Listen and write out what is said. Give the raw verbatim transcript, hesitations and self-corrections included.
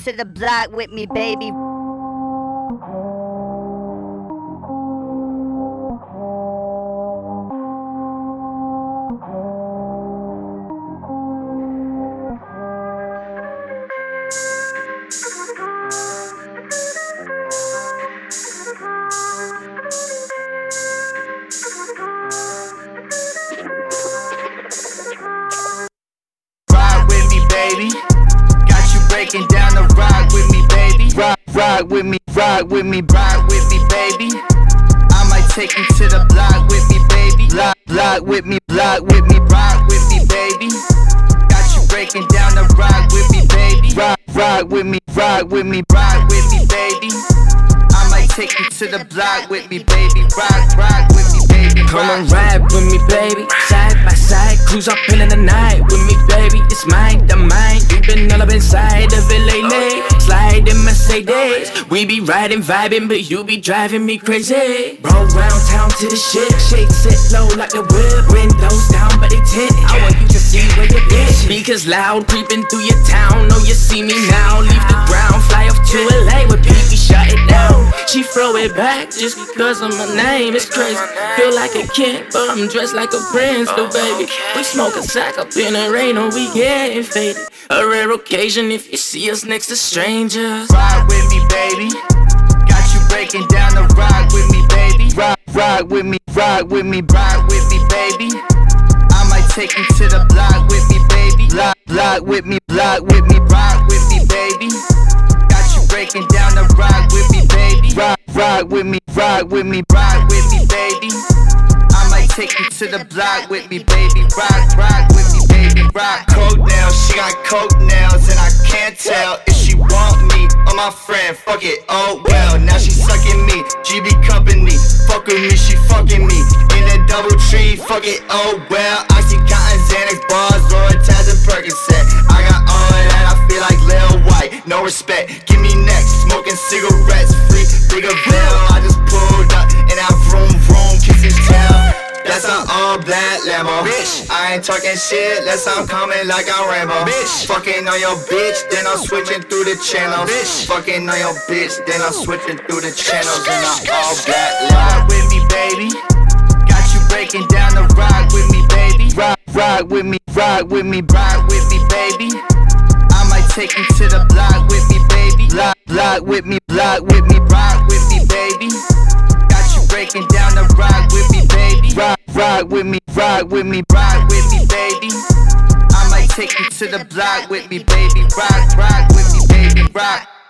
to the block with me, baby. Breaking down the rock with me, baby. Rock, rock with me, rock with me, rock with me, baby. I might take you to the block with me, baby. Block, block with me, block with me, rock with me, baby. Got you breaking down the rock with me, baby. Rock, rock with me, rock with me, rock with me, baby. I might take you to the block with me, baby. Rock, rock with me, baby. Come and ride with me, baby. Side by side, cruise up in the night with me, baby. It's mine, the mine. You been all up inside of it lately. Slide in Mercedes. We be riding, vibing, but you be driving me crazy. Roll round town to the shit. Shades sit low like the whip. Windows down, but they tinted. I want you to see where you been. Speakers loud, creeping through your town. Know you see me now. Leave the ground, fly off to L A with P P, shut it down. She throw it back just because of my name. It's crazy. Feel like a kid, but I'm dressed like a prince, though, baby. We smoke a sack up in the rain, or we getting faded. A rare occasion if you see us next to strangers. Ride with me, baby. Got you breaking down the rock with me, baby. Rock, rock with me, rock with me, rock with me, baby. I might take you to the block with me, baby. Block, block with me, block with me, rock with me, baby. Got you breaking down the rock with me, baby. Rock, rock with me, rock with me, rock with me, baby. I might take you to the block with me, baby. Rock, rock with me, baby. Rock. Coke nails, she got coke nails, and I can't tell if she want me or my friend. Fuck it, oh well. Now she sucking me, G B company. Fuck with me, she fucking me in a double tree. Fuck it, oh well. Oxycontin, Xanax bars, Lorataz and Percocet. I got all of that, I feel like Lil White. No respect, give me next. Smoking cigarettes, free, bigger veil. I just pulled up in that vroom vroom, kissing tail. That's an all black Lambo, bitch. I ain't talking shit, unless I'm coming like I'm Rambo, bitch. Fucking on your bitch, then I'm switching through the channels, bitch. Fucking on your bitch, then I'm switching through the channels. And I'm all black Lambo. Ride with me, baby. Got you breaking down the rock with me, baby. Rock, rock with me, rock with me, rock with me, baby. I might take you to the block with me, baby. Block, block with me, block with me, rock with me, baby. Breaking down the rock with me, baby. Rock, rock with me, rock with me, rock with me, baby. I might take you to the block with me, baby. Rock, rock with me, baby. Rock.